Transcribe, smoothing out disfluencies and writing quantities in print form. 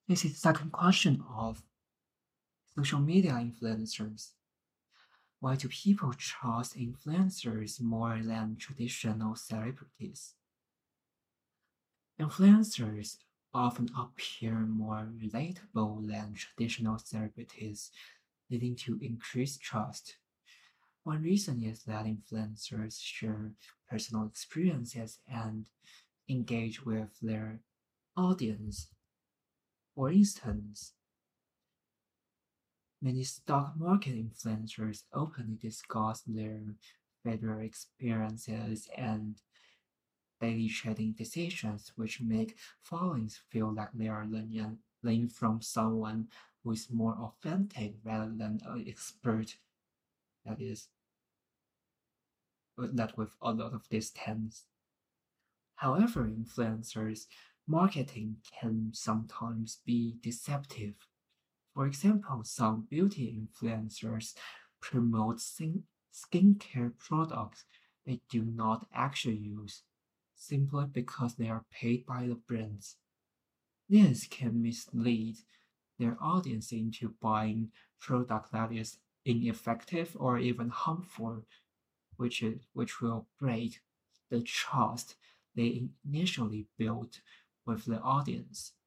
This is the second question of social media influencers. Why do people trust influencers more than traditional celebrities? Influencers often appear more relatable than traditional celebrities, leading to increased trust. One reason is that influencers share personal experiences and engage with their audience. For instance, many stock market influencers openly discuss their favorite experiences and daily trading decisions, which make followings feel like they are learning from someone who is more authentic rather than an expert that is that with a lot of distance. However, influencers marketing can sometimes be deceptive. For example, some beauty influencers promote skincare products they do not actually use, simply because they are paid by the brands. This can mislead their audience into buying product that is ineffective or even harmful, which will break the trust they initially built with the audience.